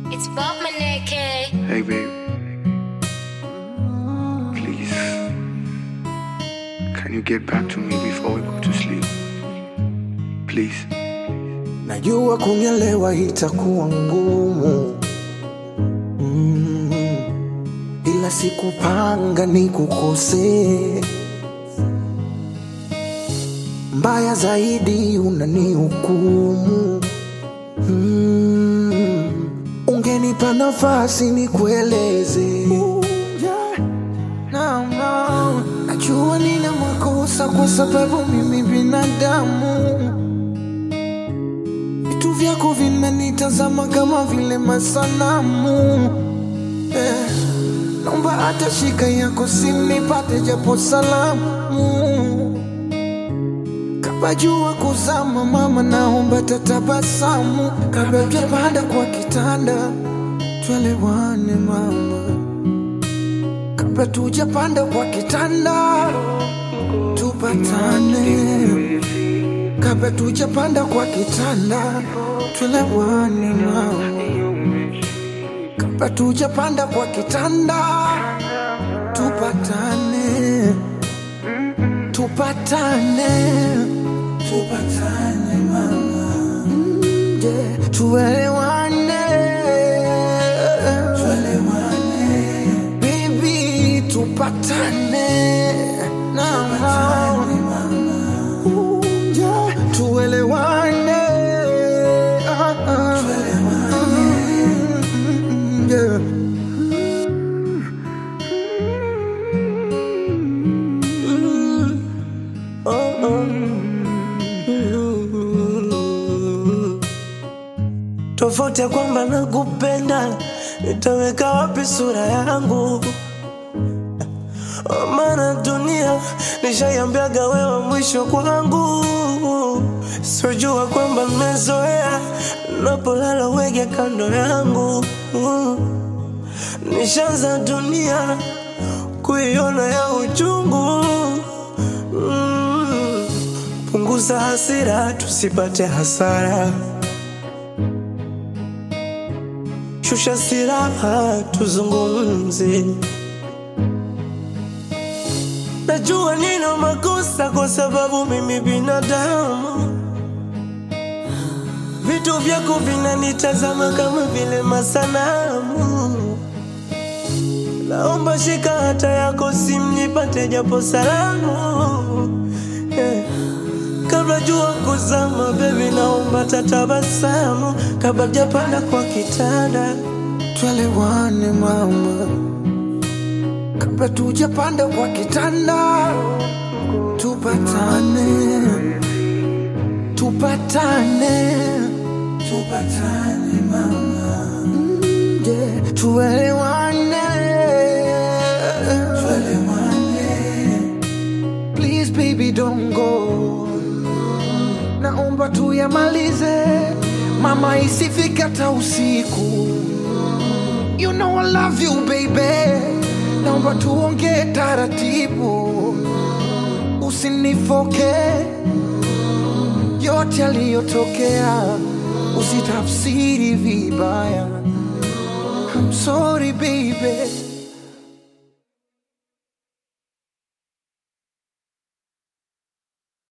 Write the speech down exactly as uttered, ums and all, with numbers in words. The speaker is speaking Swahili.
It's Bob Maneke. Hey babe, please, can you get back to me before we go to sleep? Please. Najua kunielewa itakuwa ngumu, mm, ila sikupanga nikukose. Mbaya zaidi unanihukumu, mm, ungenipa nafasi nikueleze. No, no. Najua nina makosa kwa sababu mimi binadamu. Vitu vyako vinanitazama kama vile masanamu, eh. Naomba hata shika yako simu nipate japo salamu. Kabla jua kuzama mama, naomba tatabasamu. Kabla hujapanda kwa kitanda tuelewane mama. Kabla tujapanda kwa kitanda tupatane. Kabla tujapanda kwa kitanda tuelewane mama. Kabla tujapanda kwa kitanda tupatane. Tupatane. Tupatane mama. Mm, yeah. Tuelewane. Tuelewane. Baby, tupatane. Tupatane mama. Mm, yeah. Tuelewane. Ah, ah. Tuelewane. Mm, yeah. Tofauti ya kwamba nakupenda, nitaweka wapi sura yangu? Maana dunia nishaiambiaga wewe mwisho kwangu. Sijua kwamba nimezoea napolala wege kando yangu. Nishaanza dunia kuiona ya uchungu. Punguza hasira tusipate hasara. Shusha silaha tuzungumze. Najua nina makosa kwa sababu mimi binadamu. Vitu vyako vinanitazama kama vile masanamu. Naomba shika hata yako simu nipate japo salamu, yeah. Kabla jua kuzama baby, naomba tatabasamu. Kabla hujapanda kwa kitanda tuelewane mama. Kabla tujapanda kwa kitanda tupatane. Tupatane. Tupatane mama. Mm, yeah. Tuelewane. Tuelewane. Please baby don't go. Naomba tuyamalize mama, isifika hata usiku. You know I love you baby. Naomba tuongee taratibu, usinifoke. Yote yaliyotokea usitafsiri vibaya. I'm sorry baby.